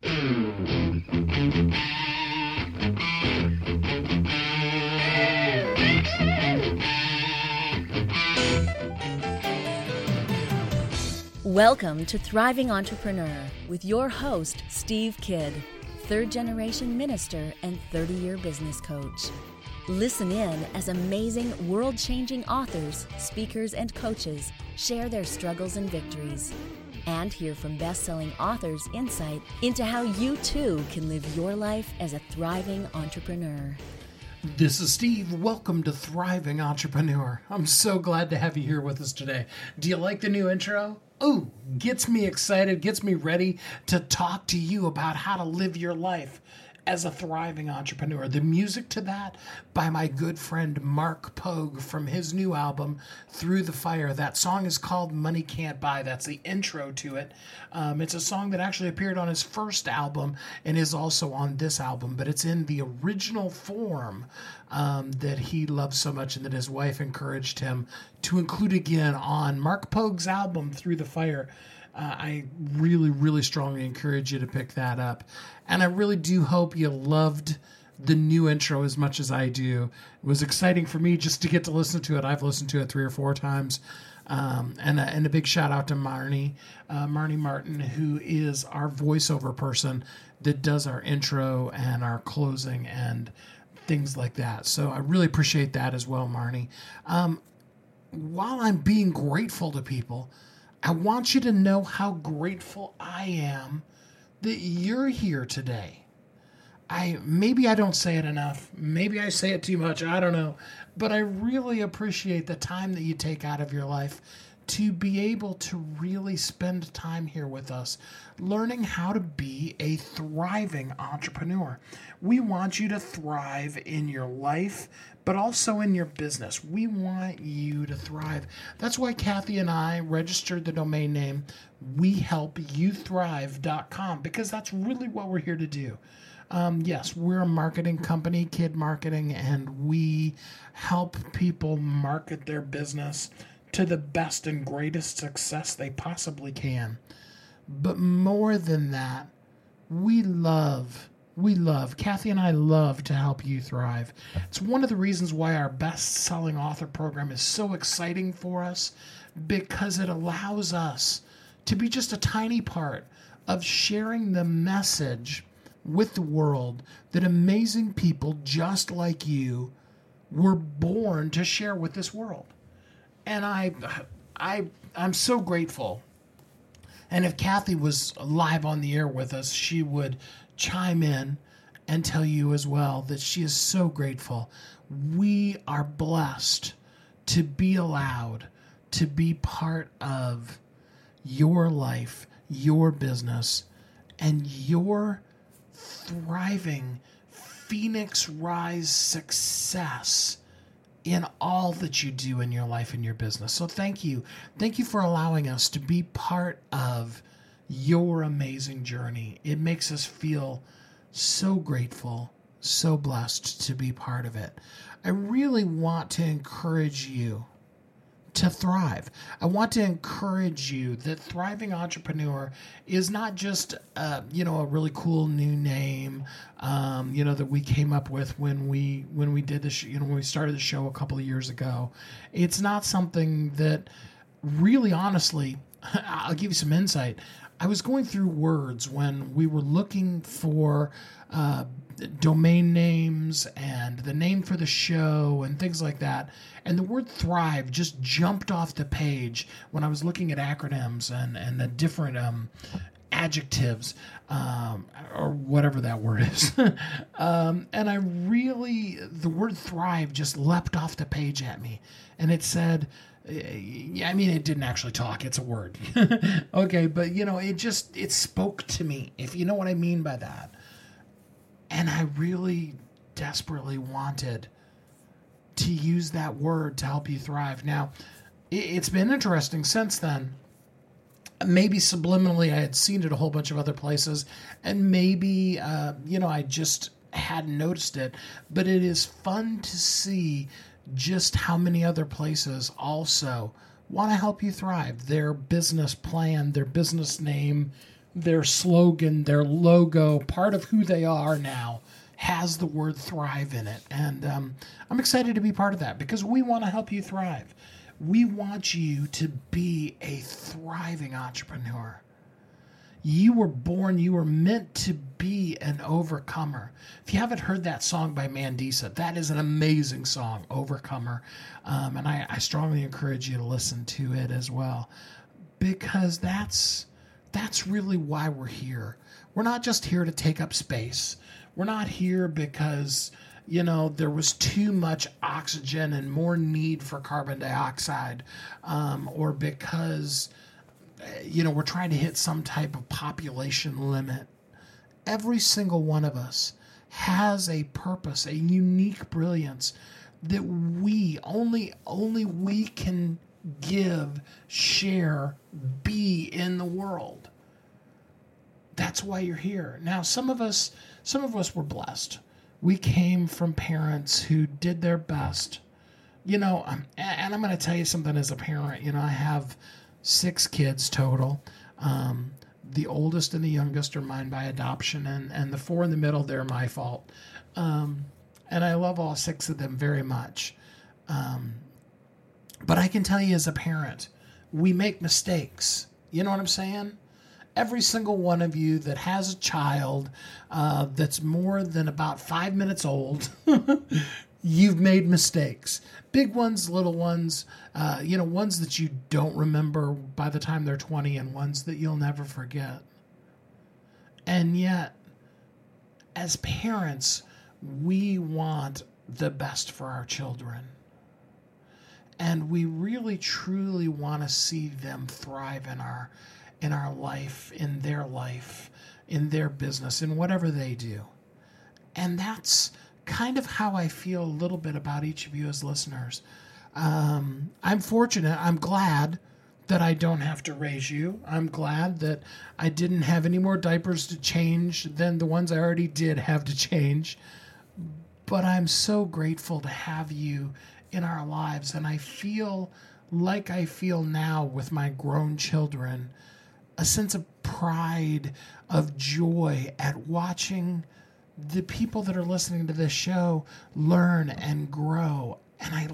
Welcome to Thriving Entrepreneur with your host, Steve Kidd, third-generation minister and 30-year business coach. Listen in as amazing, world-changing authors, speakers, and coaches share their struggles and victories. And hear from best-selling authors' insight into how you too can live your life as a thriving entrepreneur. This is Steve. Welcome to Thriving Entrepreneur. I'm so glad to have you here with us today. Do you like the new intro? Oh, gets me excited, gets me ready to talk to you about how to live your life as a thriving entrepreneur. The music to that by my good friend Mark Pogue from his new album, Through the Fire. That song is called Money Can't Buy. That's the intro to it. It's a song that actually appeared on his first album and is also on this album, but it's in the original form that he loves so much and that his wife encouraged him to include again on Mark Pogue's album, Through the Fire. I really strongly encourage you to pick that up. And I really do hope you loved the new intro as much as I do. It was exciting for me just to get to listen to it. I've listened to it 3 or 4 times. And a big shout out to Marnie Martin, who is our voiceover person that does our intro and our closing and things like that. So I really appreciate that as well, Marnie. While I'm being grateful to people, I want you to know how grateful I am that you're here today. Maybe I don't say it enough. Maybe I say it too much. I don't know. But I really appreciate the time that you take out of your life to be able to really spend time here with us, learning how to be a thriving entrepreneur. We want you to thrive in your life, but also in your business. We want you to thrive. That's why Kathy and I registered the domain name WeHelpYouThrive.com, because that's really what we're here to do. Yes, we're a marketing company, Kidd Marketing, and we help people market their business to the best and greatest success they possibly can. But more than that, we love, Kathy and I love to help you thrive. It's one of the reasons why our best-selling author program is so exciting for us, because it allows us to be just a tiny part of sharing the message with the world that amazing people just like you were born to share with this world. And I'm so grateful. And if Kathy was live on the air with us, she would chime in and tell you as well that she is so grateful. We are blessed to be allowed to be part of your life, your business, and your thriving Phoenix Rise success in all that you do in your life and your business. So thank you. Thank you for allowing us to be part of your amazing journey. It makes us feel so grateful, so blessed to be part of it. I really want to encourage you to thrive. I want to encourage you that Thriving Entrepreneur is not just, a really cool new name, that we came up with when we did this, when we started the show a couple of years ago. It's not something that really, honestly, I'll give you some insight. I was going through words when we were looking for domain names and the name for the show and things like that. And the word thrive just jumped off the page when I was looking at acronyms and the different adjectives, or whatever that word is. And the word thrive just leapt off the page at me. And it said, it didn't actually talk. It's a word. Okay, but it spoke to me, if you know what I mean by that. And I really desperately wanted to use that word to help you thrive. Now, it's been interesting since then. Maybe subliminally I had seen it a whole bunch of other places, and maybe, I just hadn't noticed it. But it is fun to see just how many other places also want to help you thrive. Their business plan, their business name, their slogan, their logo, part of who they are now has the word thrive in it. And I'm excited to be part of that because we want to help you thrive. We want you to be a thriving entrepreneur. You were born, you were meant to be an overcomer. If you haven't heard that song by Mandisa, that is an amazing song, Overcomer. And I strongly encourage you to listen to it as well, because that's really why we're here. We're not just here to take up space. We're not here because, there was too much oxygen and more need for carbon dioxide, or because, we're trying to hit some type of population limit. Every single one of us has a purpose, a unique brilliance that only we can give, share, be in the world. That's why you're here. Now, some of us were blessed. We came from parents who did their best. And I'm going to tell you something as a parent. I have 6 kids total. The oldest and the youngest are mine by adoption, and the 4 in the middle, they're my fault. And I love all 6 of them very much. But I can tell you as a parent, we make mistakes. You know what I'm saying? Every single one of you that has a child that's more than about 5 minutes old, you've made mistakes. Big ones, little ones, ones that you don't remember by the time they're 20 and ones that you'll never forget. And yet, as parents, we want the best for our children. And we really, truly want to see them thrive in our life, in their business, in whatever they do. And that's kind of how I feel a little bit about each of you as listeners. I'm fortunate. I'm glad that I don't have to raise you. I'm glad that I didn't have any more diapers to change than the ones I already did have to change. But I'm so grateful to have you in our lives. And I feel like I feel now with my grown children, a sense of pride, of joy at watching the people that are listening to this show learn and grow. And I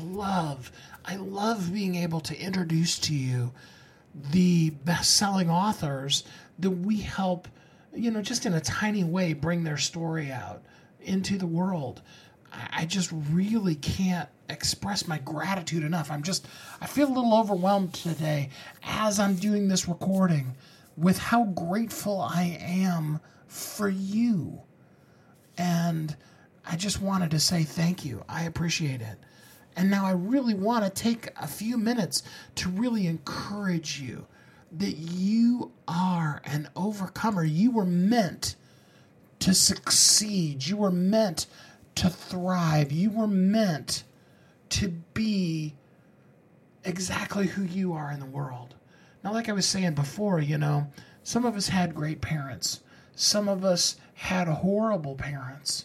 love being able to introduce to you the best-selling authors that we help, just in a tiny way, bring their story out into the world. I just really can't express my gratitude enough. I feel a little overwhelmed today as I'm doing this recording with how grateful I am for you. And I just wanted to say thank you. I appreciate it. And now I really want to take a few minutes to really encourage you that you are an overcomer. You were meant to succeed. You were meant to thrive. You were meant to be exactly who you are in the world. Now, like I was saying before, some of us had great parents. Some of us had horrible parents.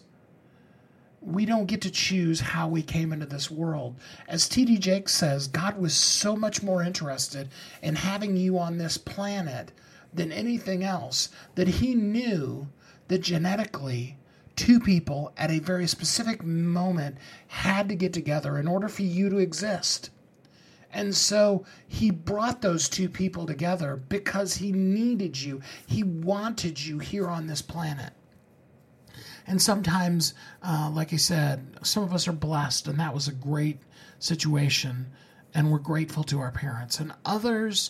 We don't get to choose how we came into this world. As T.D. Jakes says, God was so much more interested in having you on this planet than anything else that he knew that genetically 2 people at a very specific moment had to get together in order for you to exist. And so he brought those 2 people together because he needed you. He wanted you here on this planet. And sometimes, like I said, some of us are blessed, and that was a great situation, and we're grateful to our parents. And others,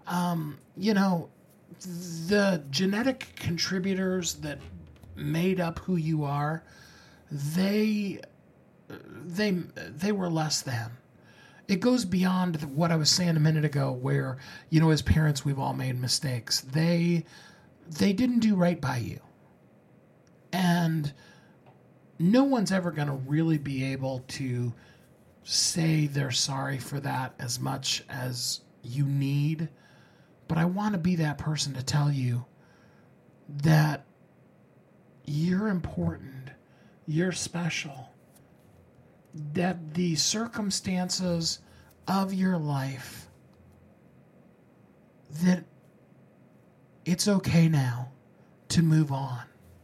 the genetic contributors that made up who you are, they were less than. It goes beyond what I was saying a minute ago where, as parents, we've all made mistakes. They didn't do right by you. And no one's ever going to really be able to say they're sorry for that as much as you need. But I want to be that person to tell you that you're important, you're special, that the circumstances of your life, that It's okay now to move on.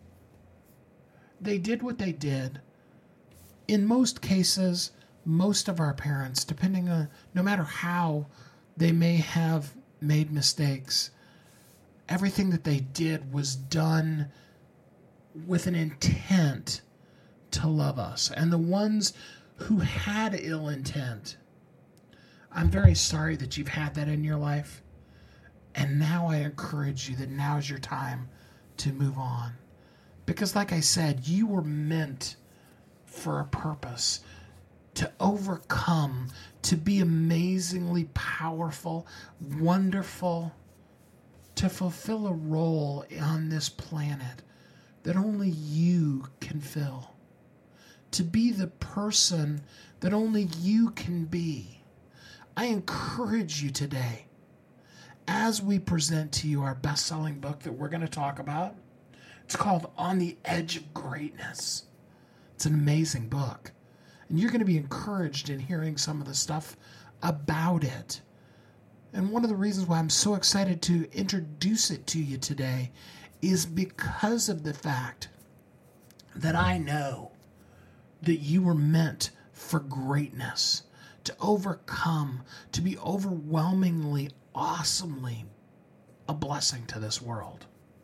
They did what they did. In most cases, most of our parents, depending on, no matter how they may have made mistakes, everything that they did was done with an intent to love us. And the ones who had ill intent, I'm very sorry that you've had that in your life. And now I encourage you that now is your time to move on. Because like I said, you were meant for a purpose, to overcome, to be amazingly powerful, wonderful, to fulfill a role on this planet that only you can fill, to be the person that only you can be. I encourage you today, as we present to you our best-selling book that we're going to talk about. It's called On the Edge of Greatness. It's an amazing book. And you're going to be encouraged in hearing some of the stuff about it. And one of the reasons why I'm so excited to introduce it to you today is because of the fact that I know that you were meant for greatness, to overcome, to be overwhelmingly, awesomely a blessing to this world.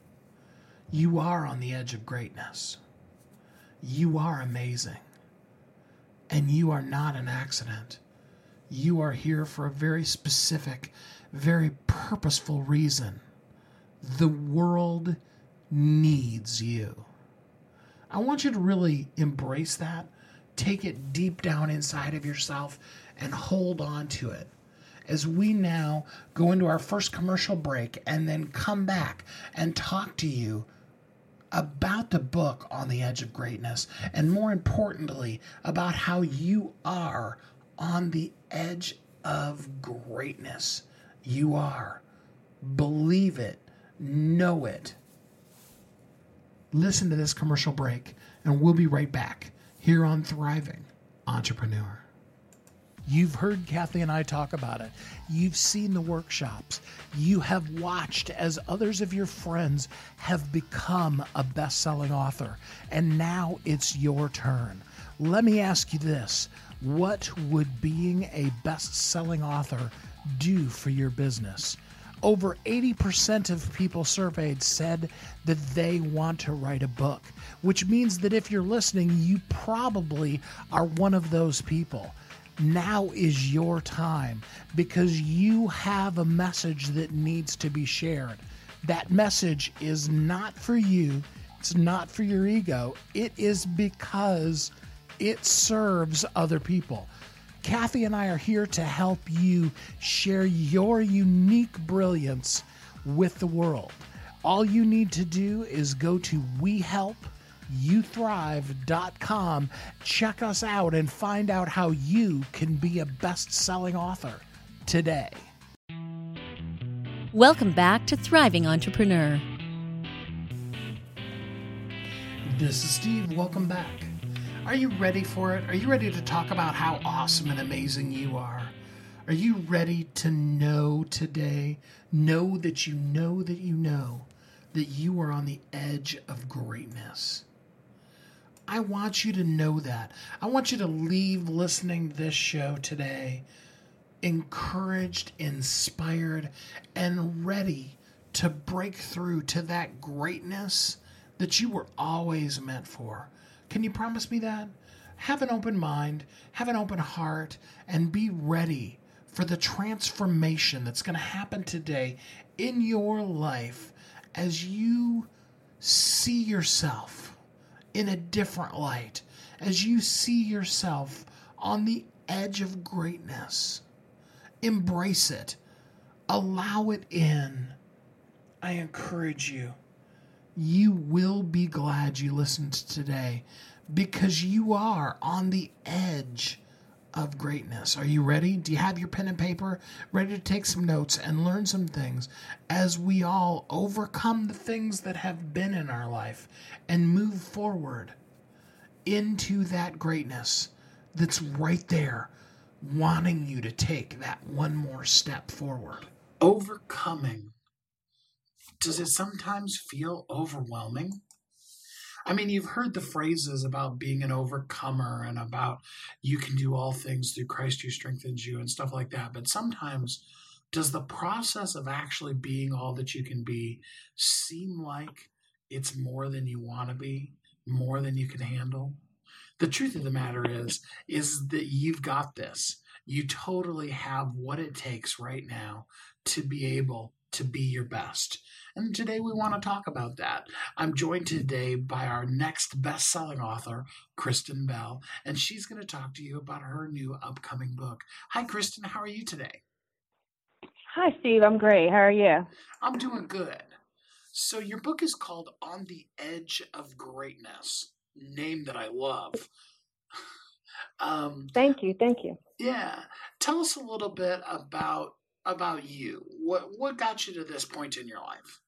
You are on the edge of greatness. You are amazing. And you are not an accident. You are here for a very specific, very purposeful reason. The world needs you. I want you to really embrace that. Take it deep down inside of yourself and hold on to it. As we now go into our first commercial break and then come back and talk to you about the book On the Edge of Greatness, and more importantly, about how you are on the edge of greatness. You are. Believe it. Know it. Listen to this commercial break, and we'll be right back here on Thriving Entrepreneur. You've heard Kathy and I talk about it. You've seen the workshops. You have watched as others of your friends have become a best-selling author. And now it's your turn. Let me ask you this. What would being a best-selling author do for your business? Over 80% of people surveyed said that they want to write a book, which means that if you're listening, you probably are one of those people. Now is your time, because you have a message that needs to be shared. That message is not for you. It's not for your ego. It is because it serves other people. Kathy and I are here to help you share your unique brilliance with the world. All you need to do is go to WeHelpYouThrive.com, check us out, and find out how you can be a best-selling author today. Welcome back to Thriving Entrepreneur. This is Steve. Welcome back. Are you ready for it? Are you ready to talk about how awesome and amazing you are? Are you ready to know today? Know that you know that you know that you are on the edge of greatness. I want you to know that. I want you to leave listening to this show today encouraged, inspired, and ready to break through to that greatness that you were always meant for. Can you promise me that? Have an open mind, have an open heart, and be ready for the transformation that's going to happen today in your life as you see yourself in a different light, as you see yourself on the edge of greatness. Embrace it. Allow it in. I encourage you. You will be glad you listened today, because you are on the edge of greatness. Are you ready? Do you have your pen and paper ready to take some notes and learn some things as we all overcome the things that have been in our life and move forward into that greatness that's right there, wanting you to take that one more step forward? Overcoming Does it sometimes feel overwhelming? I mean, you've heard the phrases about being an overcomer and about you can do all things through Christ who strengthens you and stuff like that. But sometimes, does the process of actually being all that you can be seem like it's more than you want to be, more than you can handle? The truth of the matter is that you've got this. You totally have what it takes right now to be able to be your best. And today we want to talk about that. I'm joined today by our next best-selling author, Kristen Bell, and she's going to talk to you about her new upcoming book. Hi, Kristen. How are you today? Hi, Steve. I'm great. How are you? I'm doing good. So your book is called On the Edge of Greatness, name that I love. Thank you. Thank you. Yeah. Tell us a little bit about you. What got you to this point in your life?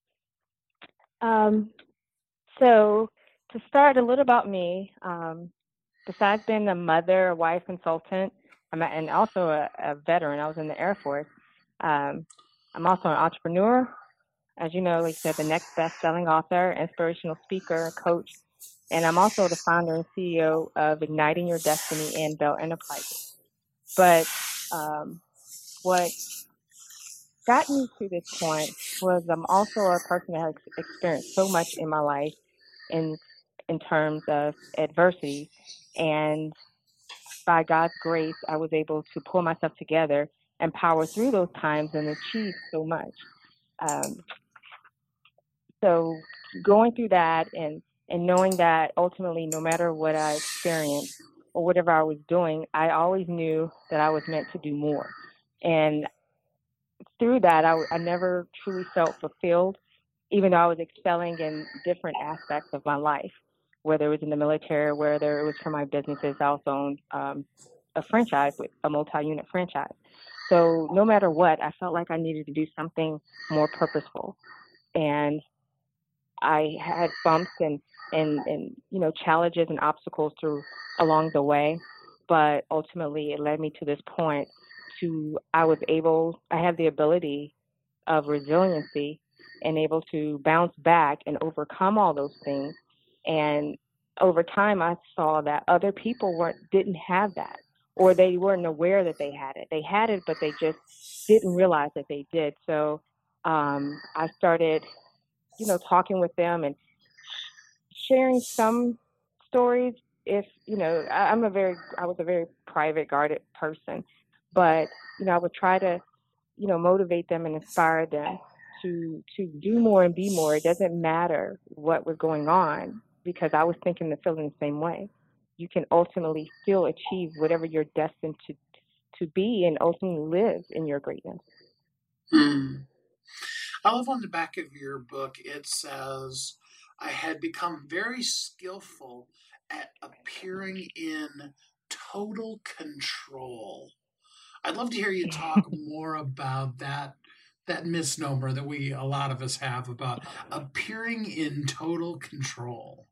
So to start a little about me, besides being a mother, a wife, consultant, and also a veteran, I was in the Air Force. I'm also an entrepreneur. As you know, like I said, the next best-selling author, inspirational speaker, coach, and I'm also the founder and CEO of Igniting Your Destiny and Bell Enterprises. But what got me to this point was I'm also a person that has experienced so much in my life in terms of adversity, and by God's grace, I was able to pull myself together and power through those times and achieve so much. So going through that and knowing that ultimately, no matter what I experienced or whatever I was doing, I always knew that I was meant to do more. And through that, I never truly felt fulfilled, even though I was excelling in different aspects of my life, whether it was in the military, whether it was for my businesses. I also owned a franchise, with a multi-unit franchise. So no matter what, I felt like I needed to do something more purposeful. And I had bumps and challenges and obstacles along the way, but ultimately it led me to this point I have the ability of resiliency and able to bounce back and overcome all those things. And over time, I saw that other people didn't have that, or they weren't aware that they had it. They had it, but they just didn't realize that they did. So I started, talking with them and sharing some stories. If I was a very private, guarded person, but I would try to motivate them and inspire them to do more and be more. It doesn't matter what was going on, because I was thinking and feeling the same way. You can ultimately still achieve whatever you're destined to be, and ultimately live in your greatness. I love on the back of your book, it says, I had become very skillful at appearing in total control. I'd love to hear you talk more about that misnomer that a lot of us have about appearing in total control.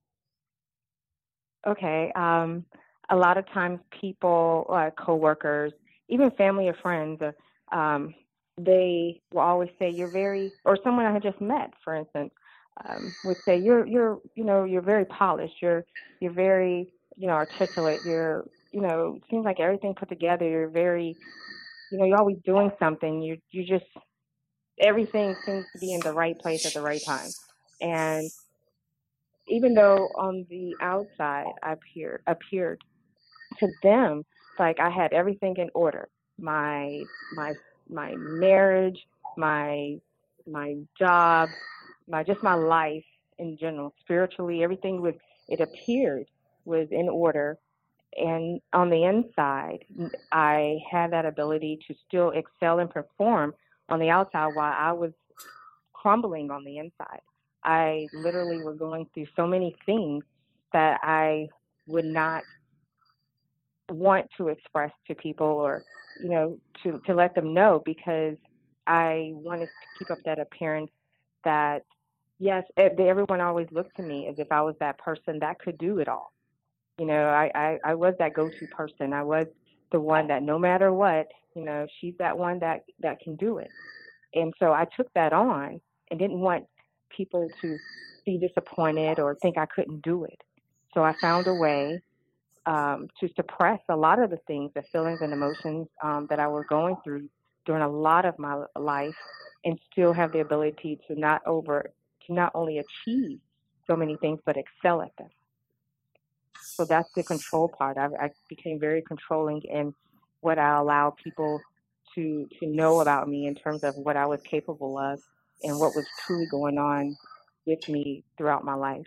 Okay. A lot of times people, coworkers, even family or friends, they will always say or someone I had just met, for instance, would say you're very polished. You're very, articulate. It seems like everything put together. You're very, you're always doing something. You just, everything seems to be in the right place at the right time. And even though on the outside I appeared to them, it's like I had everything in order. My marriage, my job, my life in general, spiritually, everything was in order. And on the inside, I had that ability to still excel and perform on the outside while I was crumbling on the inside. I literally was going through so many things that I would not want to express to people, or, to let them know, because I wanted to keep up that appearance that, yes, everyone always looked to me as if I was that person that could do it all. I was that go-to person. I was the one that no matter what, she's that one that can do it. And so I took that on, and didn't want people to be disappointed or think I couldn't do it. So I found a way to suppress a lot of the things, the feelings and emotions that I was going through during a lot of my life, and still have the ability to not only achieve so many things but excel at them. So that's the control part. I became very controlling in what I allowed people to know about me in terms of what I was capable of and what was truly going on with me throughout my life.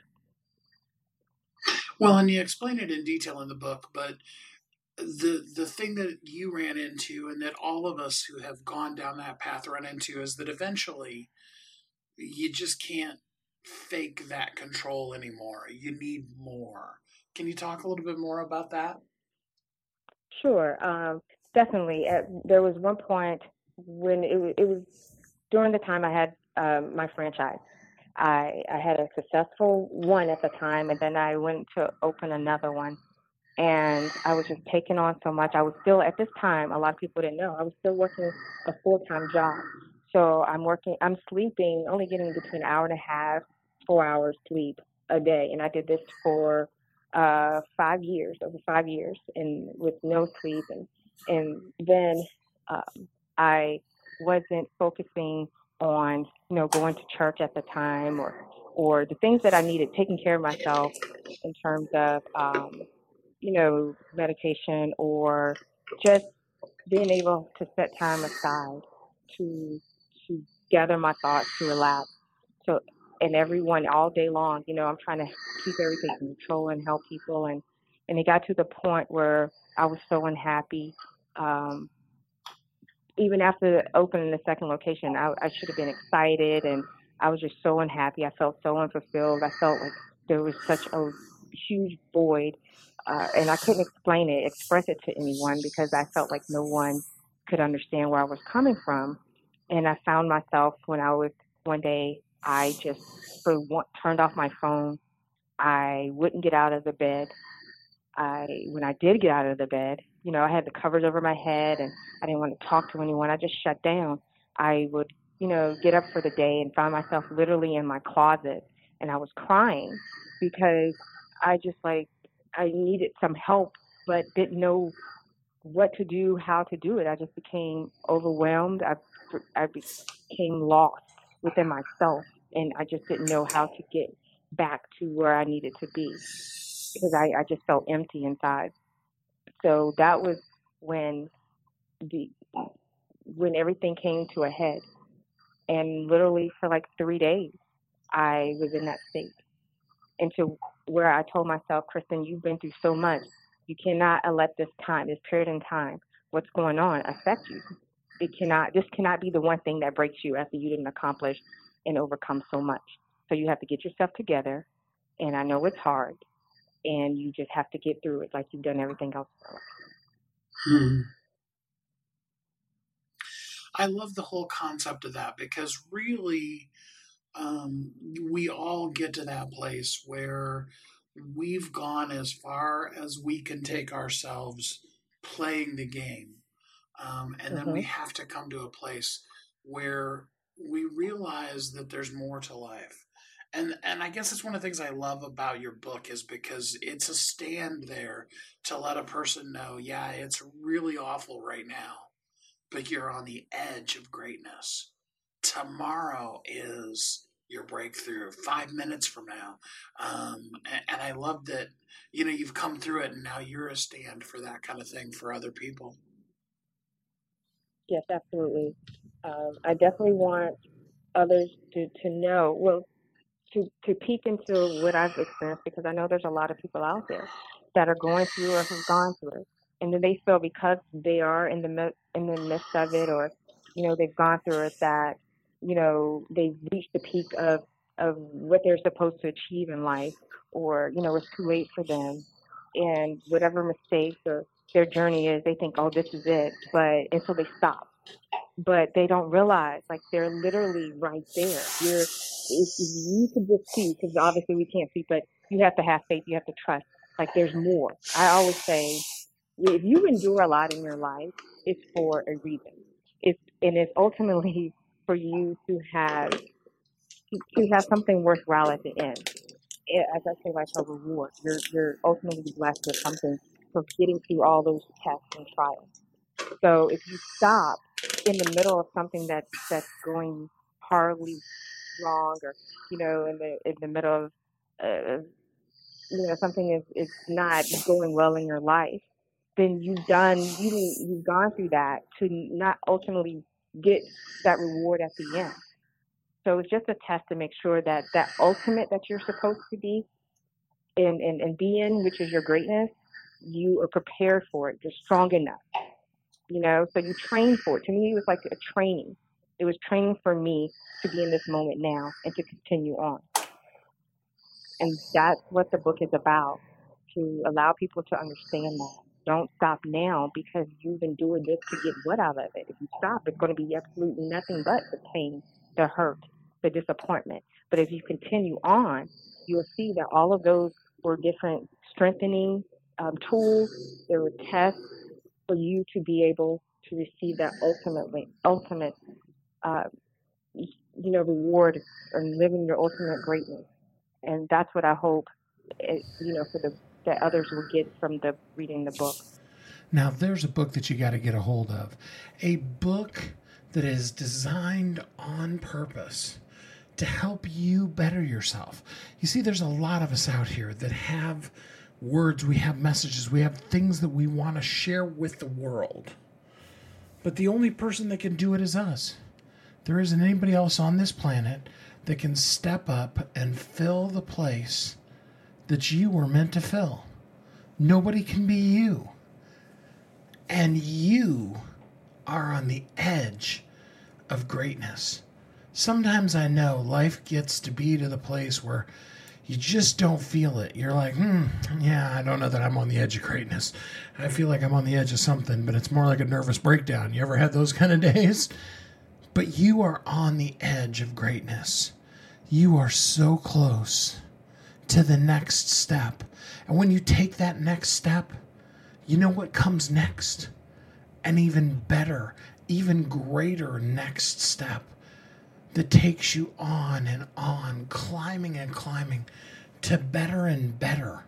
Well, and you explain it in detail in the book, but the thing that you ran into, and that all of us who have gone down that path run into, is that eventually you just can't fake that control anymore. You need more. Can you talk a little bit more about that? Sure, definitely. There was one point when it was during the time I had my franchise. I had a successful one at the time, and then I went to open another one. And I was just taking on so much. I was still, at this time, a lot of people didn't know, I was still working a full-time job. So I'm sleeping, only getting between an hour and a half, 4 hours sleep a day. And I did this for 5 years, over 5 years, and with no sleep. And then I wasn't focusing on, going to church at the time, or the things that I needed, taking care of myself in terms of, meditation, or just being able to set time aside to to gather my thoughts, to relax. So, and everyone all day long, I'm trying to keep everything in control and help people, and it got to the point where I was so unhappy. Um, Even after opening the second location, I should have been excited, and I was just so unhappy. I felt so unfulfilled. I felt like there was such a huge void, and I couldn't express it to anyone, because I felt like no one could understand where I was coming from. And I found myself, when I was one day, I just turned off my phone. I wouldn't get out of the bed. When I did get out of the bed, I had the covers over my head, and I didn't want to talk to anyone. I just shut down. I would, get up for the day and find myself literally in my closet, and I was crying because I just I needed some help, but didn't know what to do, how to do it. I just became overwhelmed. I became lost within myself, and I just didn't know how to get back to where I needed to be, because I just felt empty inside. So that was when the when everything came to a head, and literally for like 3 days I was in that state, into where I told myself, Kristen, you've been through so much. You cannot let this period in time, what's going on, affect you. This cannot be the one thing that breaks you after you didn't accomplish and overcome so much. So you have to get yourself together, and I know it's hard, and you just have to get through it like you've done everything else. Hmm. I love the whole concept of that, because really, we all get to that place where we've gone as far as we can take ourselves playing the game. And then we Mm-hmm. have to come to a place where we realize that there's more to life. And I guess it's one of the things I love about your book, is because it's a stand there to let a person know, yeah, it's really awful right now, but you're on the edge of greatness. Tomorrow is your breakthrough, 5 minutes from now. And I love that, you've come through it, and now you're a stand for that kind of thing for other people. Yes, absolutely. I definitely want others to know, well, to peek into what I've experienced, because I know there's a lot of people out there that are going through or who've gone through it, and then they feel because they are in the midst of it, or they've gone through it, that they've reached the peak of what they're supposed to achieve in life, or it's too late for them, and whatever mistakes or their journey is, they think, oh, this is it, and so they stop, but they don't realize, like, they're literally right there. If you could just see, because obviously we can't see, but you have to have faith, you have to trust. Like, there's more. I always say, if you endure a lot in your life, it's for a reason. And it's ultimately for you to have to have something worthwhile at the end. As I say, like a reward. You're ultimately blessed with something for getting through all those tests and trials. So if you stop in the middle of something that's going horribly wrong, or in the middle of something is not going well in your life, then you've gone through that to not ultimately get that reward at the end. So it's just a test to make sure that that ultimate that you're supposed to be and be in, which is your greatness, you are prepared for it. You're strong enough, so you train for it. To me, it was like a training. It was training for me to be in this moment now and to continue on. And that's what the book is about, to allow people to understand that. Don't stop now because you've been doing this to get what out of it. If you stop, it's going to be absolutely nothing but the pain, the hurt, the disappointment. But if you continue on, you'll see that all of those were different strengthening tools. There were tests for you to be able to receive that ultimate reward or living your ultimate greatness. And that's what I hope, that others will get from reading the book. Now, there's a book that you got to get a hold of. A book that is designed on purpose to help you better yourself. You see, there's a lot of us out here that have words, we have messages, we have things that we want to share with the world. But the only person that can do it is us. There isn't anybody else on this planet that can step up and fill the place that you were meant to fill. Nobody can be you. And you are on the edge of greatness. Sometimes I know life gets to be to the place where you just don't feel it. You're like, I don't know that I'm on the edge of greatness. I feel like I'm on the edge of something, but it's more like a nervous breakdown. You ever had those kind of days? But you are on the edge of greatness. You are so close to the next step. And when you take that next step, you know what comes next? An even better, even greater next step that takes you on and on, climbing and climbing to better and better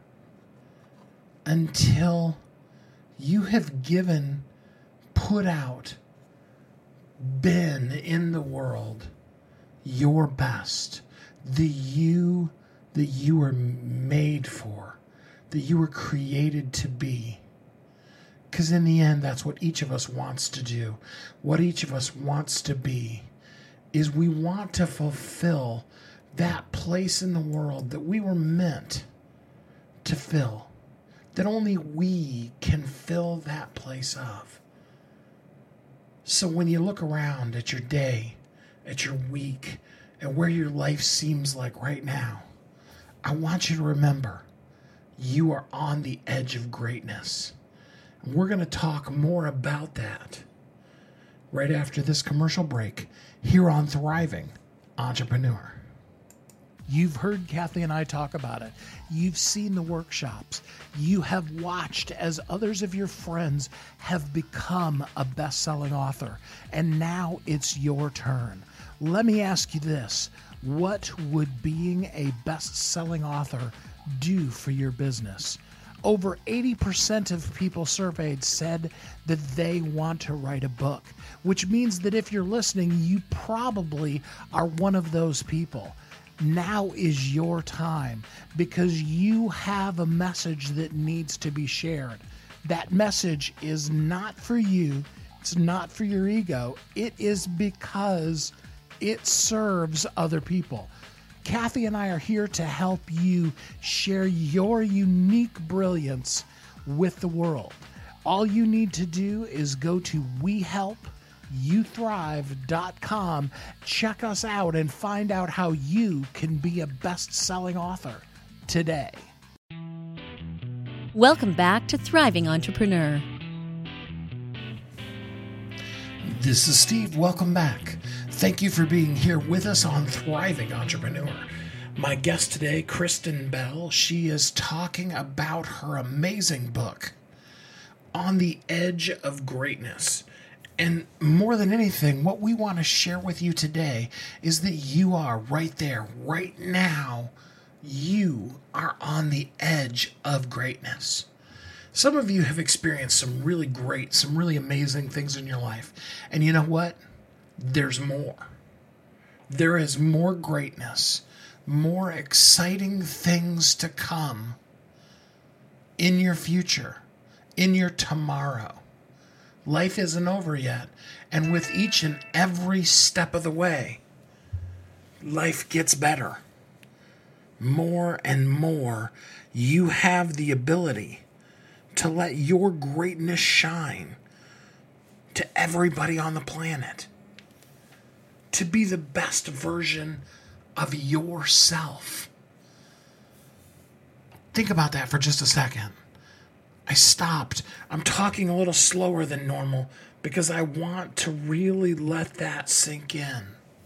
until you have put out, been in the world your best, the you that you were made for, that you were created to be. Because in the end, that's what each of us wants to do. What each of us wants to be is we want to fulfill that place in the world that we were meant to fill, that only we can fill that place of. So when you look around at your day, at your week, and where your life seems like right now, I want you to remember you are on the edge of greatness. And we're going to talk more about that right after this commercial break here on Thriving Entrepreneur. You've heard Kathy and I talk about it. You've seen the workshops. You have watched as others of your friends have become a best-selling author. And now it's your turn. Let me ask you this. What would being a best-selling author do for your business? Over 80% of people surveyed said that they want to write a book, which means that if you're listening, you probably are one of those people. Now is your time because you have a message that needs to be shared. That message is not for you. It's not for your ego. It is because it serves other people. Kathy and I are here to help you share your unique brilliance with the world. All you need to do is go to WeHelpYouThrive.com, check us out, and find out how you can be a best-selling author today. Welcome back to Thriving Entrepreneur. This is Steve. Welcome back. Thank you for being here with us on Thriving Entrepreneur. My guest today, Kristen Bell, she is talking about her amazing book, On the Edge of Greatness. And more than anything, what we want to share with you today is that you are right there, right now. You are on the edge of greatness. Some of you have experienced some really great, some really amazing things in your life. And you know what? There's more. There is more greatness, more exciting things to come in your future, in your tomorrow. Life isn't over yet, and with each and every step of the way, life gets better. More and more, you have the ability to let your greatness shine to everybody on the planet, to be the best version of yourself. Think about that for just a second. I stopped. I'm talking a little slower than normal because I want to really let that sink in.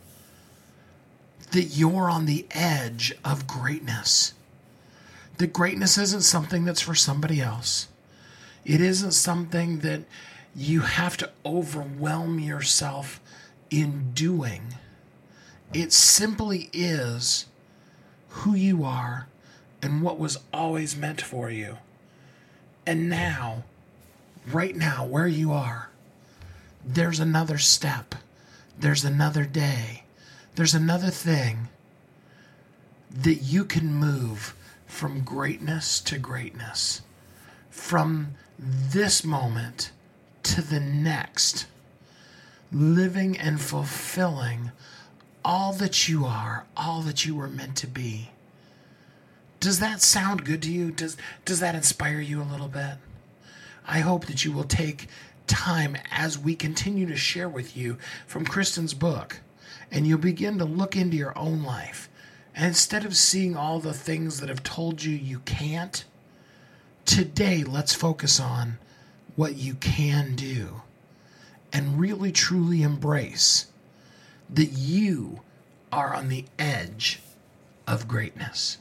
That you're on the edge of greatness. That greatness isn't something that's for somebody else. It isn't something that you have to overwhelm yourself in doing. It simply is who you are and what was always meant for you. And now, right now, where you are, there's another step. There's another day. There's another thing that you can move from greatness to greatness. From this moment to the next. Living and fulfilling all that you are, all that you were meant to be. Does that sound good to you? Does that inspire you a little bit? I hope that you will take time as we continue to share with you from Kristen's book, and you'll begin to look into your own life. And instead of seeing all the things that have told you you can't, today let's focus on what you can do and really truly embrace that you are on the edge of greatness.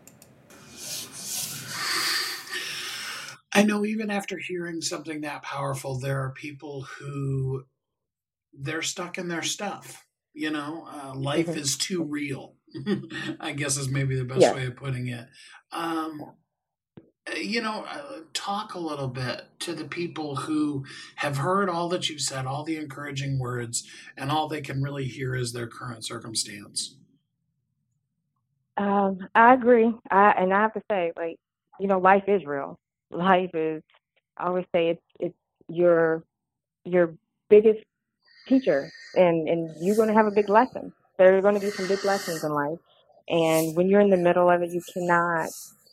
I know even after hearing something that powerful, there are people who they're stuck in their stuff. Life is too real, I guess is maybe the best way of putting it. Talk a little bit to the people who have heard all that you've said, all the encouraging words, and all they can really hear is their current circumstance. I agree. And I have to say, life is real. Life is, I always say it's your biggest teacher, and you're going to have a big lesson. There are going to be some big lessons in life. And when you're in the middle of it, you cannot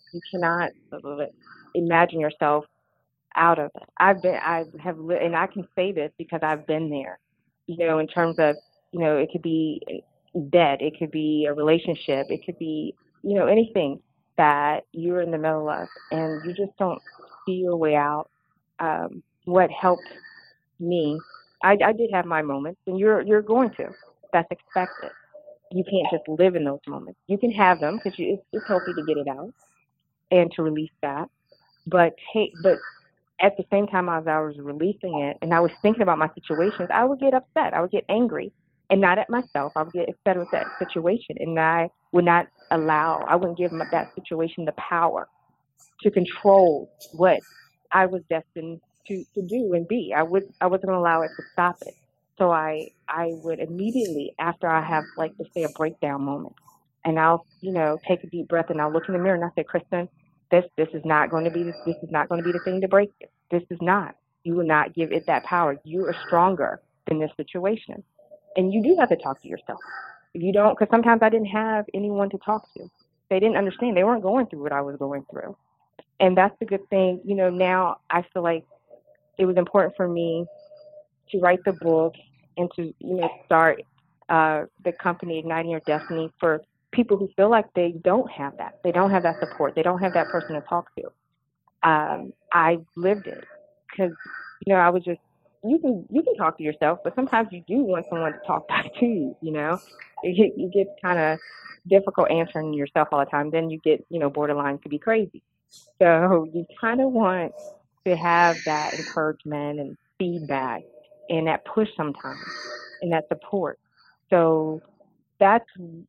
imagine yourself out of it. And I can say this because I've been there, in terms of, it could be debt, it could be a relationship, it could be, anything that you're in the middle of and you just don't see your way out. What helped me, I did have my moments, and you're going to. That's expected. You can't just live in those moments. You can have them because it's healthy to get it out and to release that. But at the same time as I was releasing it and I was thinking about my situations, I would get upset. I would get angry, and not at myself. I would get upset with that situation, and I wouldn't give that situation the power to control what I was destined to do and be. I wasn't going to allow it to stop it. So I would immediately, after I have, a breakdown moment, and I'll, take a deep breath and I'll look in the mirror and I say, Kristen, this is not going to be the thing to break it. This is not. You will not give it that power. You are stronger than this situation. And you do have to talk to yourself. If you don't, because sometimes I didn't have anyone to talk to. They didn't understand. They weren't going through what I was going through. And that's the good thing. Now I feel like it was important for me to write the book and to, start the company Igniting Your Destiny for people who feel like they don't have that. They don't have that support. They don't have that person to talk to. I lived it because, I was just, you can talk to yourself, but sometimes you do want someone to talk back to you, You get kind of difficult answering yourself all the time. Then you get, borderline to be crazy. So you kind of want to have that encouragement and feedback. and that push sometimes and that support. So that's,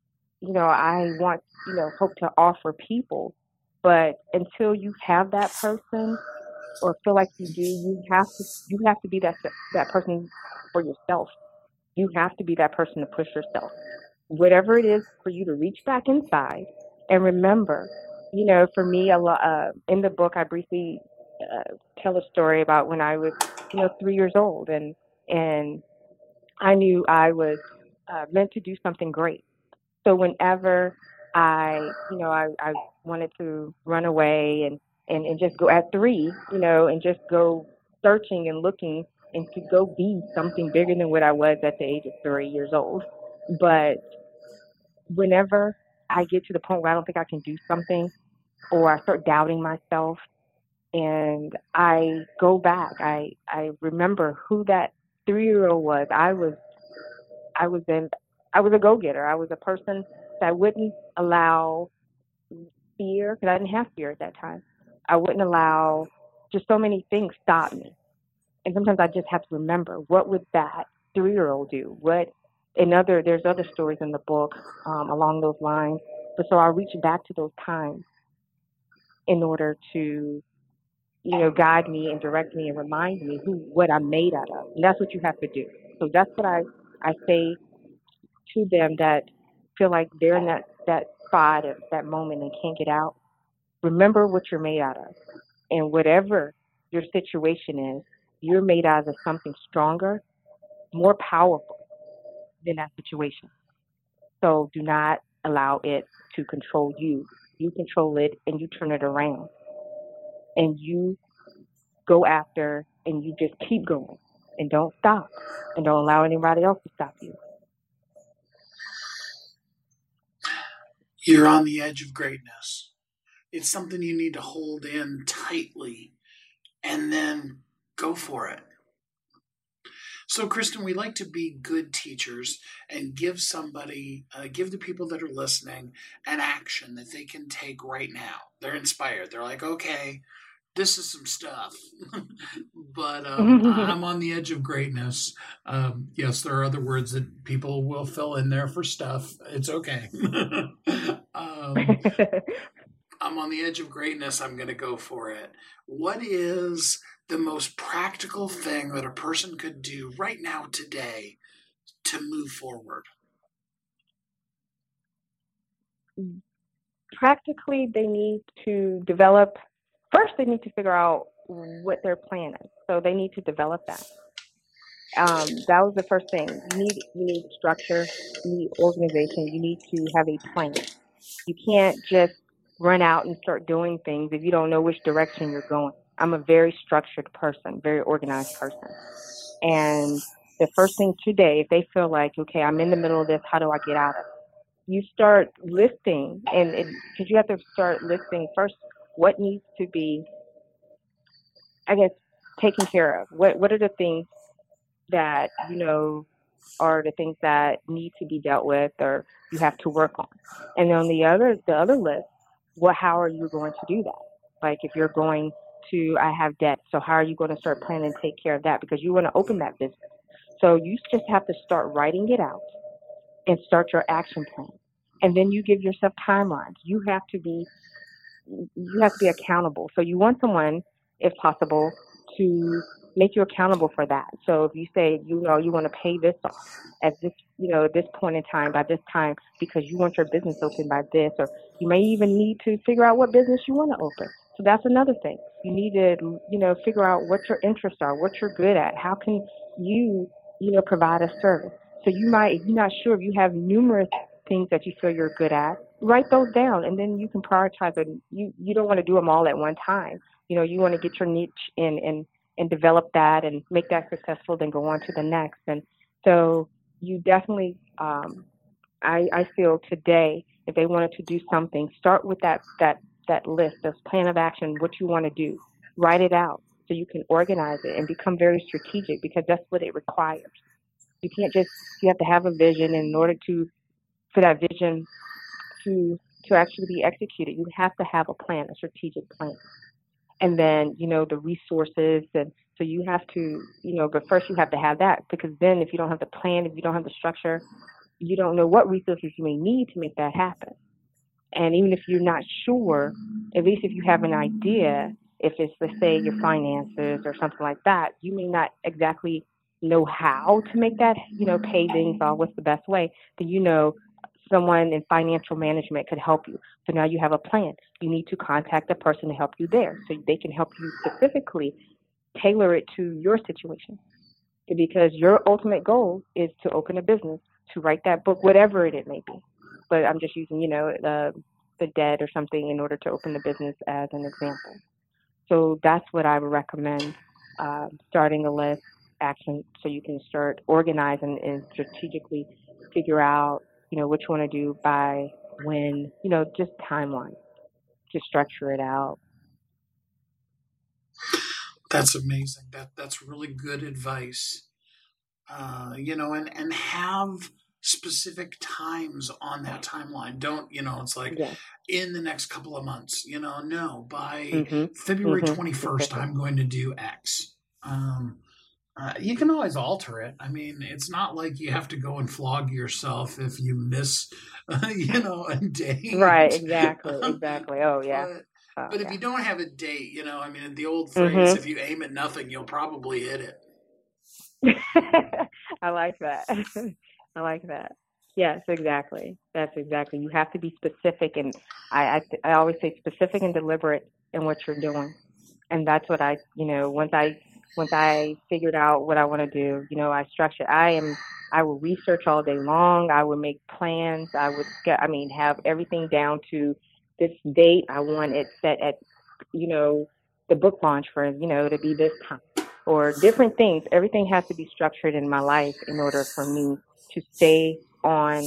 I want, hope to offer people. But until you have that person or feel like you do, you have to be that person for yourself. You have to be that person to push yourself. Whatever it is for you to reach back inside and remember, for me, in the book, I briefly tell a story about when I was, 3 years old, and I knew I was meant to do something great. So whenever I wanted to run away and just go at 3, and just go searching and looking and to go be something bigger than what I was at the age of 3 years old. But whenever I get to the point where I don't think I can do something or I start doubting myself and I go back, I remember who that 3-year-old was. I was a go-getter. I was a person that wouldn't allow fear, because I didn't have fear at that time. I wouldn't allow just so many things stop me. And sometimes I just have to remember, what would that 3-year-old do? There's other stories in the book along those lines. But so I reach back to those times in order to, guide me and direct me and remind me what I'm made out of. And that's what you have to do. So that's what I say to them that feel like they're in that spot at that moment and can't get out. Remember what you're made out of. And whatever your situation is, you're made out of something stronger, more powerful than that situation. So do not allow it to control you. You control it and you turn it around. And you go after and you just keep going and don't stop and don't allow anybody else to stop you. You're on the edge of greatness. It's something you need to hold in tightly and then go for it. So, Kristen, we like to be good teachers and give the people that are listening an action that they can take right now. They're inspired. They're like, okay, this is some stuff, but I'm on the edge of greatness. Yes, there are other words that people will fill in there for stuff. It's okay. I'm on the edge of greatness. I'm going to go for it. What is the most practical thing that a person could do right now today to move forward? Practically, they need to figure out what their plan is. So they need to develop that. That was the first thing. You need structure, you need organization, you need to have a plan. You can't just run out and start doing things if you don't know which direction you're going. I'm a very structured person, very organized person. And the first thing today, if they feel like, okay, I'm in the middle of this, how do I get out of it? You start listing, because you have to start listing first what needs to be, taken care of. What are the things that, are the things that need to be dealt with or you have to work on? And then on the other list, how are you going to do that? Like if you're going to, I have debt, so how are you going to start planning to take care of that? Because you want to open that business. So you just have to start writing it out and start your action plan. And then you give yourself timelines. You have to be accountable. So you want someone, if possible, to make you accountable for that. So if you say, you want to pay this off at this, this point in time, by this time, because you want your business open by this, or you may even need to figure out what business you want to open. So that's another thing. You need to, figure out what your interests are, what you're good at. How can you, provide a service? So if you're not sure if you have numerous things that you feel you're good at, write those down, and then you can prioritize it. You don't want to do them all at one time. You want to get your niche in and develop that and make that successful, then go on to the next. And so you definitely, I feel today, if they wanted to do something, start with that list, this plan of action, what you want to do. Write it out so you can organize it and become very strategic, because that's what it requires. You have to have a vision, and in order for that vision to actually be executed, you have to have a plan, a strategic plan. And then, the resources, and so So you have to, but first you have to have that, because then if you don't have the plan, if you don't have the structure, you don't know what resources you may need to make that happen. And even if you're not sure, at least if you have an idea, if it's, let's say, your finances or something like that, you may not exactly know how to make that, pay things off, what's the best way, then someone in financial management could help you. So now you have a plan. You need to contact a person to help you there so they can help you specifically tailor it to your situation. Because your ultimate goal is to open a business, to write that book, whatever it may be. But I'm just using, the debt or something in order to open the business as an example. So that's what I would recommend, starting a list, action, so you can start organizing and strategically figure out, what you want to do by when, just timeline to structure it out. That's amazing. That's really good advice. And have specific times on that timeline. Don't, it's like in the next couple of months, no, by February 21st, I'm going to do X. You can always alter it. I mean, it's not like you have to go and flog yourself if you miss, a date. Right, exactly. Oh, yeah. But if you don't have a date, the old phrase, if you aim at nothing, you'll probably hit it. I like that. I like that. Yes, exactly. That's exactly. You have to be specific, and I always say specific and deliberate in what you're doing. And that's what once I figured out what I want to do, I structured. I will research all day long. I would make plans. I would have everything down to this date. I want it set at, the book launch for, to be this time, or different things. Everything has to be structured in my life in order for me to stay on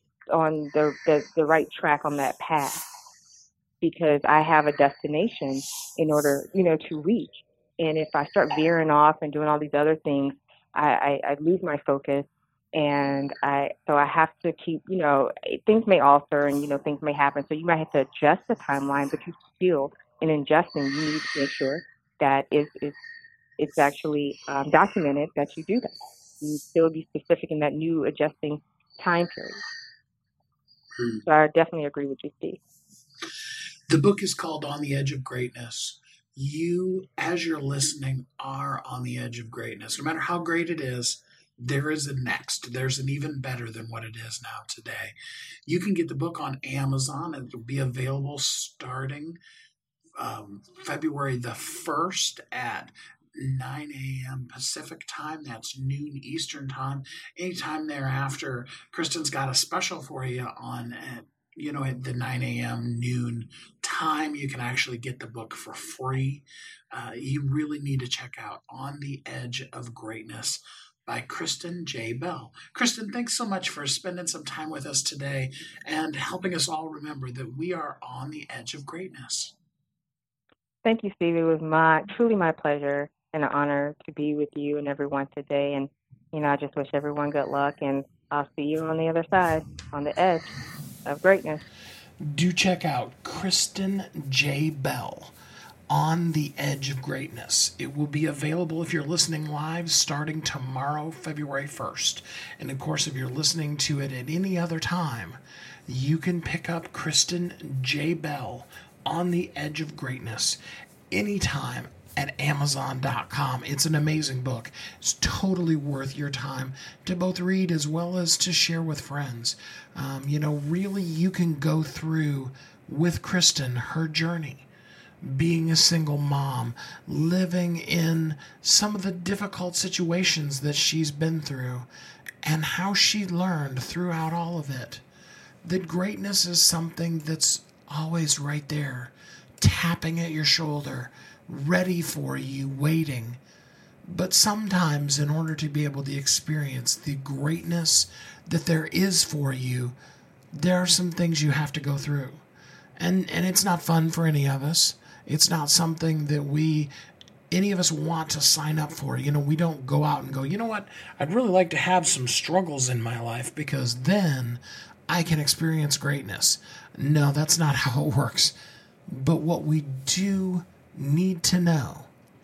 the right track on that path, because I have a destination in order, to reach. And if I start veering off and doing all these other things, I lose my focus. And so I have to keep, things may alter and, things may happen. So you might have to adjust the timeline, but you still, in adjusting, you need to make sure that it's actually documented that you do that. You still be specific in that new adjusting time period. So I definitely agree with you, Steve. The book is called On the Edge of Greatness. You, as you're listening, are on the edge of greatness. No matter how great it is, there is a next. There's an even better than what it is now today. You can get the book on Amazon. It will be available starting February the 1st at 9 a.m. Pacific time. That's noon Eastern time. Anytime thereafter, Kristen's got a special for you on at the 9 a.m. noon time. You can actually get the book for free. You really need to check out On the Edge of Greatness by Kristen J. Bell. Kristen, thanks so much for spending some time with us today and helping us all remember that we are on the edge of greatness. Thank you, Steve. It was truly my pleasure and an honor to be with you and everyone today. And, I just wish everyone good luck, and I'll see you on the other side, on the edge of greatness. Do check out Kristen J. Bell, On the Edge of Greatness. It will be available if you're listening live starting tomorrow, February 1st. And of course, if you're listening to it at any other time, you can pick up Kristen J. Bell, On the Edge of Greatness, anytime at Amazon.com. It's an amazing book. It's totally worth your time to both read as well as to share with friends. Really, you can go through with Kristen her journey, being a single mom, living in some of the difficult situations that she's been through, and how she learned throughout all of it that greatness is something that's always right there, tapping at your shoulder, ready for you, waiting. But sometimes, in order to be able to experience the greatness that there is for you, there are some things you have to go through. And it's not fun for any of us. It's not something that any of us want to sign up for. We don't go out and go, you know what, I'd really like to have some struggles in my life because then I can experience greatness. No, that's not how it works. But what we do need to know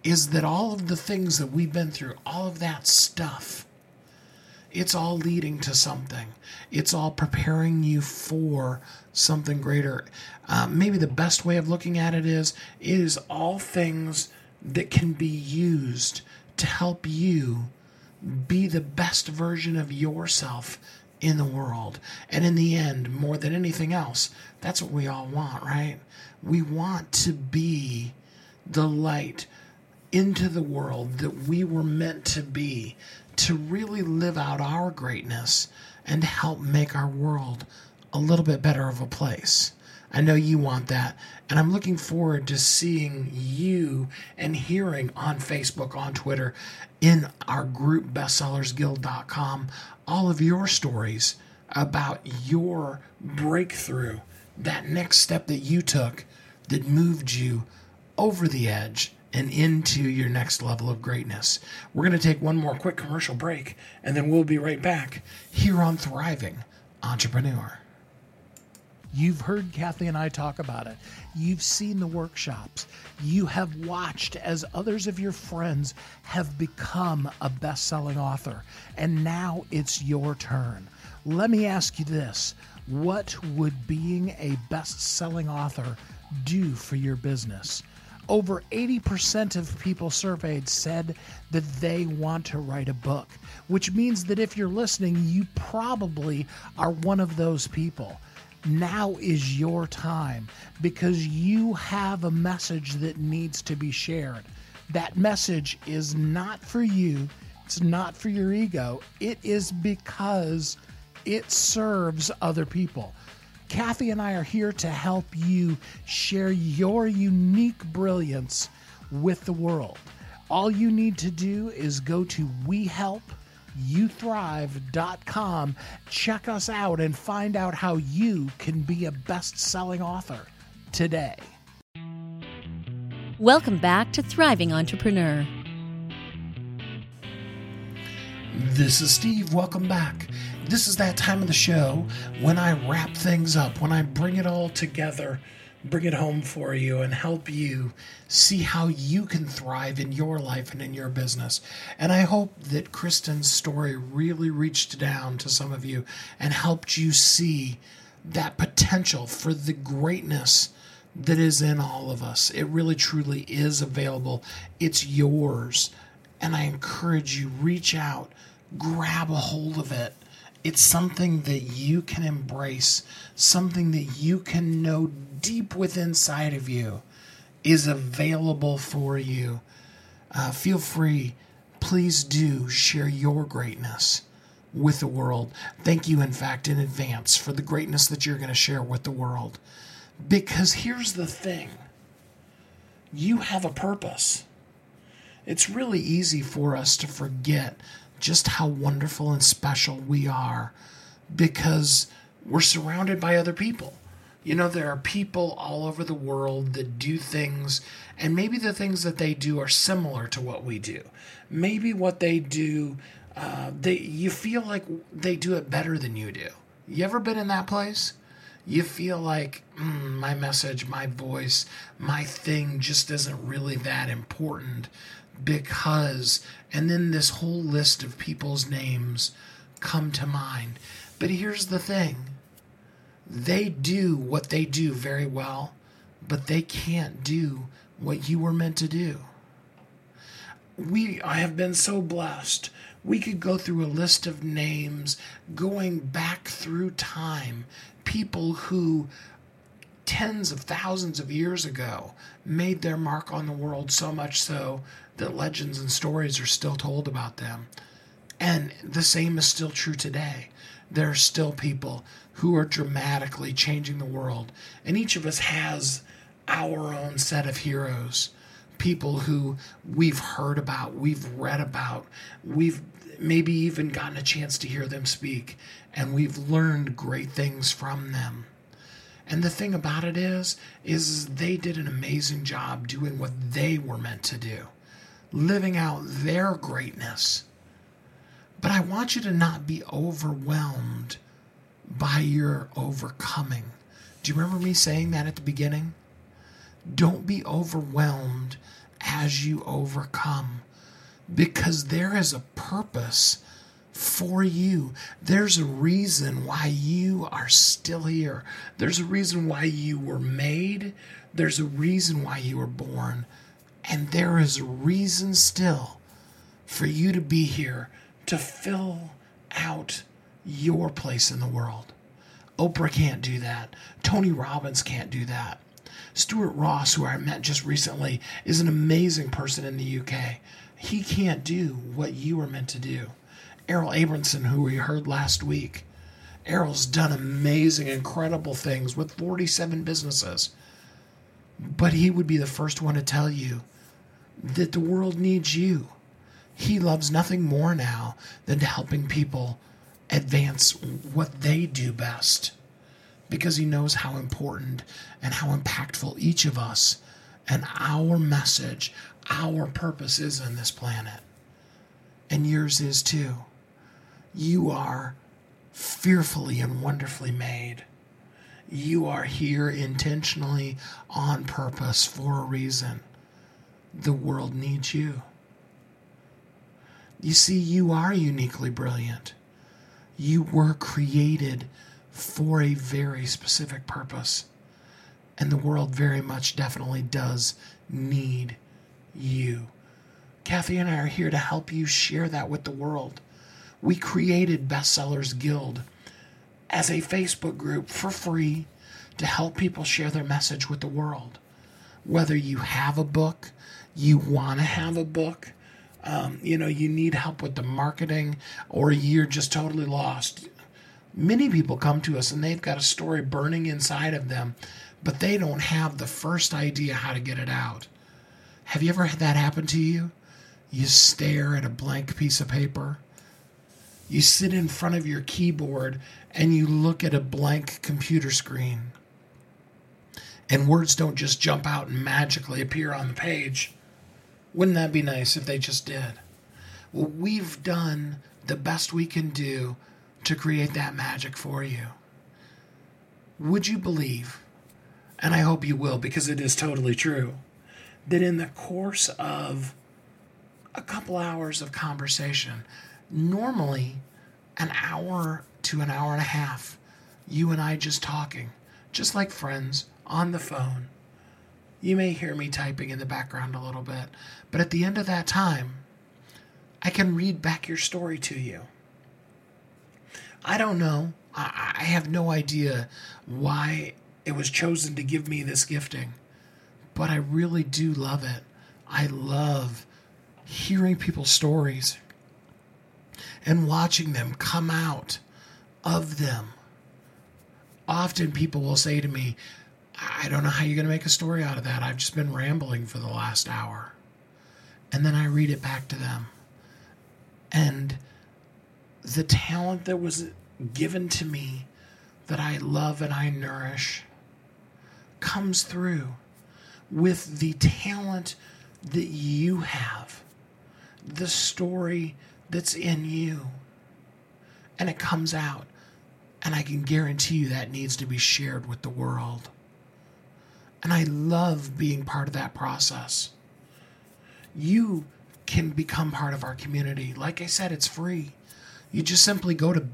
is that all of the things that we've been through, all of that stuff, it's all leading to something. It's all preparing you for something greater. Maybe the best way of looking at it is all things that can be used to help you be the best version of yourself in the world. And in the end, more than anything else, that's what we all want, right? We want to be the light into the world that we were meant to be, to really live out our greatness and help make our world a little bit better of a place. I know you want that, and I'm looking forward to seeing you and hearing on Facebook, on Twitter, in our group, bestsellersguild.com, all of your stories about your breakthrough, that next step that you took that moved you over the edge and into your next level of greatness. We're going to take one more quick commercial break, and then we'll be right back here on Thriving Entrepreneur. You've heard Kathy and I talk about it. You've seen the workshops. You have watched as others of your friends have become a best-selling author, and now it's your turn. Let me ask you this. What would being a best-selling author do for your business? Over 80% of people surveyed said that they want to write a book, which means that if you're listening, you probably are one of those people. Now is your time, because you have a message that needs to be shared. That message is not for you. It's not for your ego. It is because it serves other people. Kathy and I are here to help you share your unique brilliance with the world. All you need to do is go to WeHelpYouThrive.com, check us out, and find out how you can be a best-selling author today. Welcome back to Thriving Entrepreneur. This is Steve. Welcome back. This is that time of the show when I wrap things up, when I bring it all together, bring it home for you, and help you see how you can thrive in your life and in your business. And I hope that Kristen's story really reached down to some of you and helped you see that potential for the greatness that is in all of us. It really truly is available. It's yours. And I encourage you, reach out, grab a hold of it. It's something that you can embrace, something that you can know deep within inside of you is available for you. Feel free. Please do share your greatness with the world. Thank you, in fact, in advance for the greatness that you're going to share with the world. Because here's the thing. You have a purpose. It's really easy for us to forget just how wonderful and special we are because we're surrounded by other people. You know, there are people all over the world that do things, and maybe the things that they do are similar to what we do. Maybe what they do, you feel like they do it better than you do. You ever been in that place? You feel like, my message, my voice, my thing just isn't really that important because, and then this whole list of people's names come to mind. But here's the thing. They do what they do very well, but they can't do what you were meant to do. I have been so blessed. We could go through a list of names going back through time, people who tens of thousands of years ago made their mark on the world, so much so that legends and stories are still told about them. And the same is still true today. There are still people who are dramatically changing the world. And each of us has our own set of heroes, people who we've heard about, we've read about, we've maybe even gotten a chance to hear them speak, and we've learned great things from them. And the thing about it is they did an amazing job doing what they were meant to do, living out their greatness. But I want you to not be overwhelmed by your overcoming. Do you remember me saying that at the beginning? Don't be overwhelmed as you overcome, because there is a purpose for you. There's a reason why you are still here. There's a reason why you were made. There's a reason why you were born. And there is a reason still for you to be here to fill out your place in the world. Oprah can't do that. Tony Robbins can't do that. Stuart Ross, who I met just recently, is an amazing person in the UK. He can't do what you are meant to do. Errol Abramson, who we heard last week. Errol's done amazing, incredible things with 47 businesses. But he would be the first one to tell you that the world needs you. He loves nothing more now than helping people advance what they do best, because he knows how important and how impactful each of us and our message, our purpose is on this planet. And yours is too. You are fearfully and wonderfully made. You are here intentionally on purpose for a reason. The world needs you. You see, you are uniquely brilliant. You were created for a very specific purpose. And the world very much definitely does need you. Kathy and I are here to help you share that with the world. We created Bestsellers Guild as a Facebook group for free to help people share their message with the world. Whether you have a book, you want to have a book, you need help with the marketing, or you're just totally lost. Many people come to us and they've got a story burning inside of them, but they don't have the first idea how to get it out. Have you ever had that happen to you? You stare at a blank piece of paper. You sit in front of your keyboard and you look at a blank computer screen. And words don't just jump out and magically appear on the page. Wouldn't that be nice if they just did? Well, we've done the best we can do to create that magic for you. Would you believe, and I hope you will because it is totally true, that in the course of a couple hours of conversation, normally an hour to an hour and a half, you and I just talking, just like friends, on the phone. You may hear me typing in the background a little bit, but at the end of that time, I can read back your story to you. I don't know. I have no idea why it was chosen to give me this gifting, but I really do love it. I love hearing people's stories and watching them come out of them. Often people will say to me, I don't know how you're going to make a story out of that. I've just been rambling for the last hour. And then I read it back to them. And the talent that was given to me that I love and I nourish comes through with the talent that you have, the story that's in you. And it comes out. And I can guarantee you that needs to be shared with the world. And I love being part of that process. You can become part of our community. Like I said, it's free. You just simply go to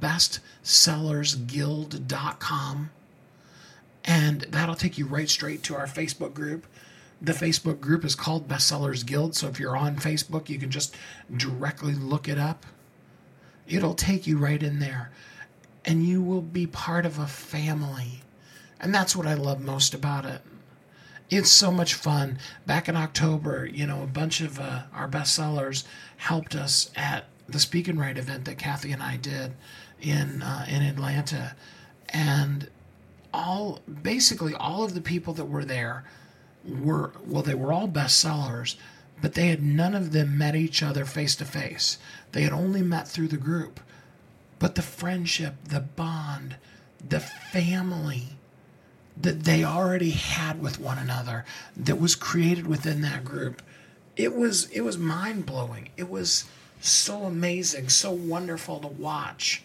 bestsellersguild.com and that'll take you right straight to our Facebook group. The Facebook group is called Bestsellers Guild, so if you're on Facebook, you can just directly look it up. It'll take you right in there, and you will be part of a family. And that's what I love most about it. It's so much fun. Back in October, a bunch of our bestsellers helped us at the Speak and Write event that Kathy and I did in Atlanta. And basically all of the people that were there they were all bestsellers, but they had none of them met each other face to face. They had only met through the group. But the friendship, the bond, the family that they already had with one another that was created within that group, it was mind-blowing. It was so amazing, so wonderful to watch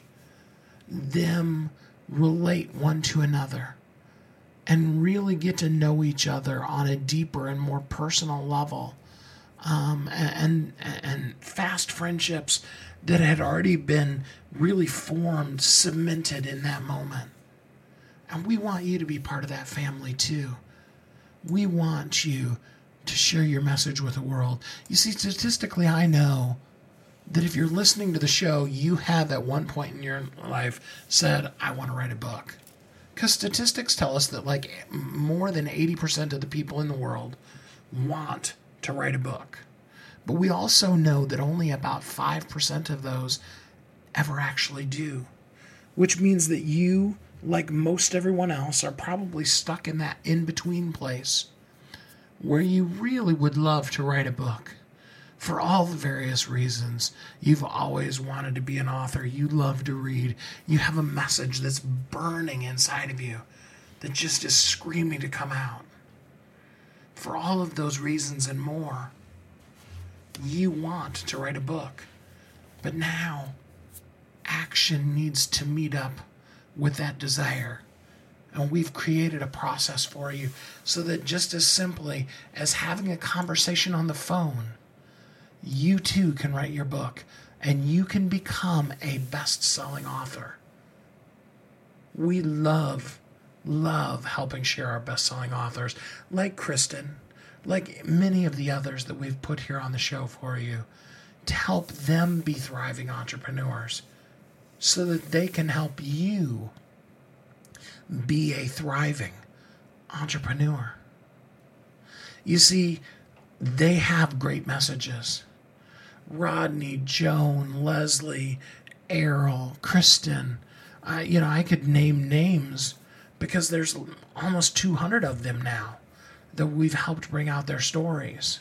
them relate one to another and really get to know each other on a deeper and more personal level and fast friendships that had already been really formed, cemented in that moment. And we want you to be part of that family too. We want you to share your message with the world. You see, statistically, I know that if you're listening to the show, you have at one point in your life said, I want to write a book. Because statistics tell us that like more than 80% of the people in the world want to write a book. But we also know that only about 5% of those ever actually do. Which means that you, like most everyone else, are probably stuck in that in-between place where you really would love to write a book. For all the various reasons. You've always wanted to be an author. You love to read. You have a message that's burning inside of you that just is screaming to come out. For all of those reasons and more, you want to write a book. But now, action needs to meet up with that desire. And we've created a process for you so that just as simply as having a conversation on the phone, you too can write your book and you can become a best-selling author. We love helping share our best-selling authors, like Kristen, like many of the others that we've put here on the show for you, to help them be thriving entrepreneurs so that they can help you be a thriving entrepreneur. You see, they have great messages. Rodney, Joan, Leslie, Errol, Kristen. I could name names because there's almost 200 of them now that we've helped bring out their stories.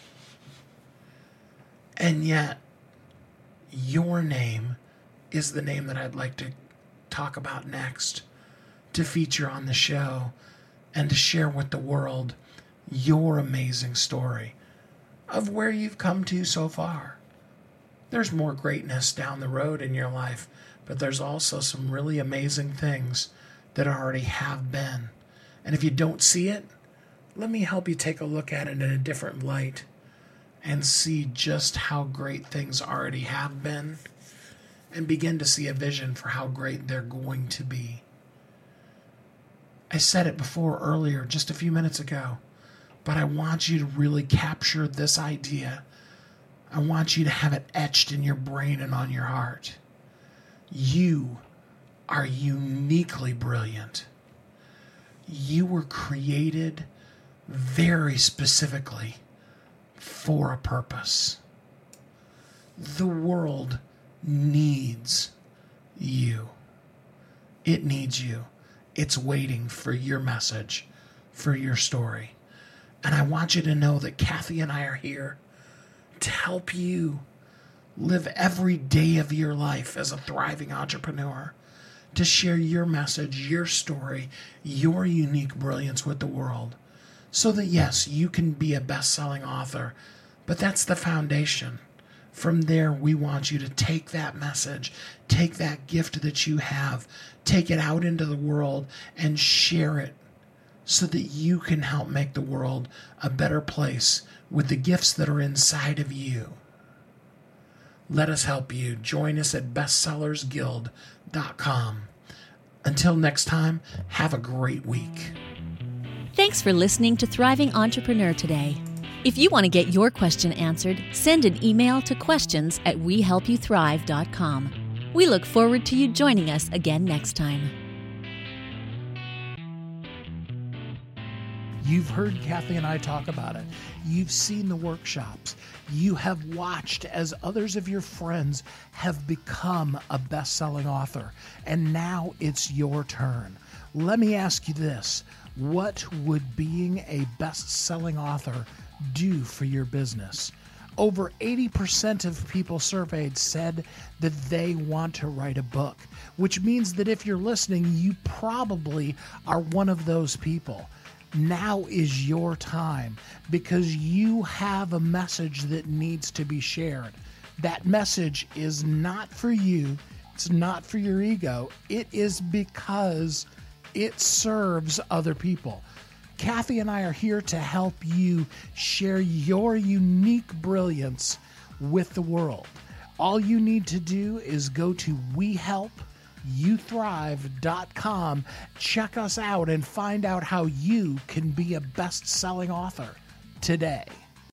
And yet, your name is the name that I'd like to talk about next, to feature on the show and to share with the world your amazing story of where you've come to so far. There's more greatness down the road in your life, but there's also some really amazing things that already have been. And if you don't see it, let me help you take a look at it in a different light and see just how great things already have been and begin to see a vision for how great they're going to be. I said it before earlier, just a few minutes ago, but I want you to really capture this idea. I want you to have it etched in your brain and on your heart. You are uniquely brilliant. You were created very specifically for a purpose. The world needs you. It needs you. It's waiting for your message, for your story. And I want you to know that Kathy and I are here to help you live every day of your life as a thriving entrepreneur, to share your message, your story, your unique brilliance with the world, so that yes, you can be a best-selling author, but that's the foundation. From there, we want you to take that message, take that gift that you have, take it out into the world and share it so that you can help make the world a better place with the gifts that are inside of you. Let us help you. Join us at bestsellersguild.com. Until next time, have a great week. Thanks for listening to Thriving Entrepreneur today. If you want to get your question answered, send an email to questions@wehelpyouthrive.com. We look forward to you joining us again next time. You've heard Kathy and I talk about it. You've seen the workshops. You have watched as others of your friends have become a best-selling author. And now it's your turn. Let me ask you this. What would being a best-selling author do for your business? Over 80% of people surveyed said that they want to write a book, which means that if you're listening, you probably are one of those people. Now is your time because you have a message that needs to be shared. That message is not for you. It's not for your ego. It is because it serves other people. Kathy and I are here to help you share your unique brilliance with the world. All you need to do is go to WeHelpYouThrive.com, check us out, and find out how you can be a best-selling author today.